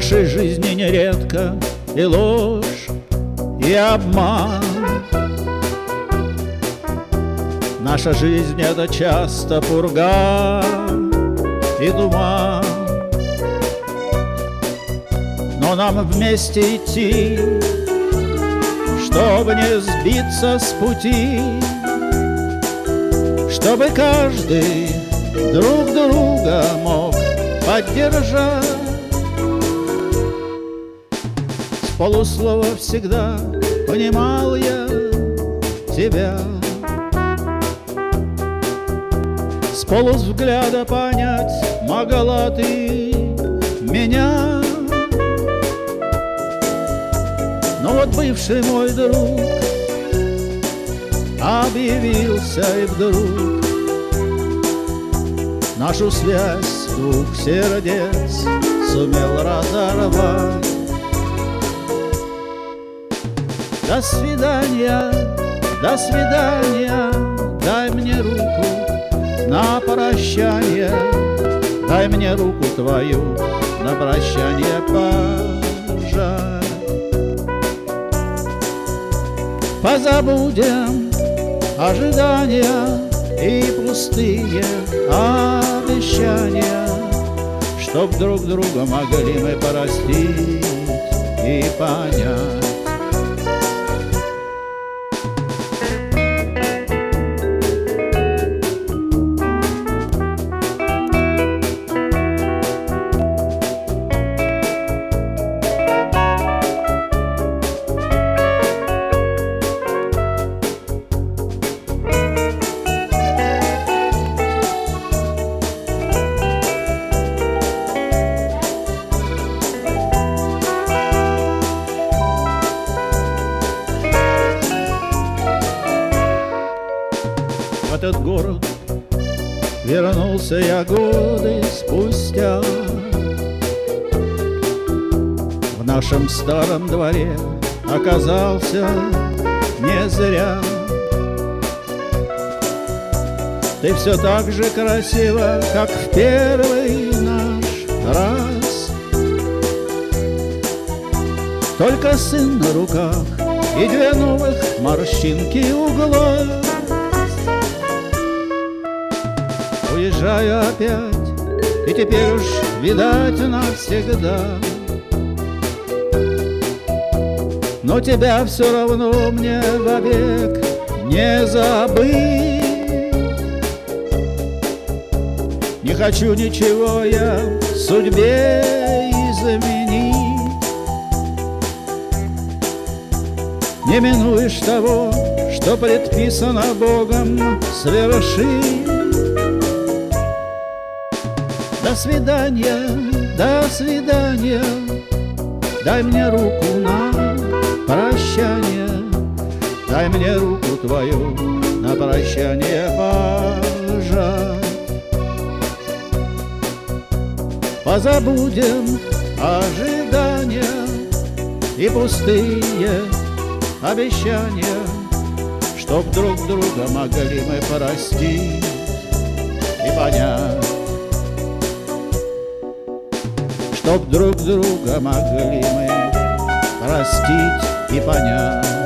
нашей жизни нередко и ложь, и обман. Наша жизнь — это часто пурга и туман. Но нам вместе идти, чтобы не сбиться с пути, чтобы каждый друг друга мог поддержать. С полуслова всегда понимал я тебя, с полувзгляда понять могла ты меня. Но вот бывший мой друг объявился и вдруг нашу связь двух сердец сумел разорвать. До свидания, дай мне руку на прощание, дай мне руку твою на прощание пожать. Позабудем ожидания и пустые обещания, чтоб друг друга могли мы простить и понять. В этот город вернулся я годы спустя. В нашем старом дворе оказался не зря. Ты все так же красива, как в первый наш раз. Только сын на руках и две новых морщинки у глаз. Уезжаю опять, и теперь уж, видать, навсегда. Но тебя все равно мне вовек не забыть. Не хочу ничего я судьбе изменить. Не минуешь того, что предписано Богом свершить. До свидания, дай мне руку на прощание, дай мне руку твою на прощание пожать. Позабудем ожидания и пустые обещания, чтоб друг друга могли мы простить и понять. Чтоб друг друга могли мы простить и понять.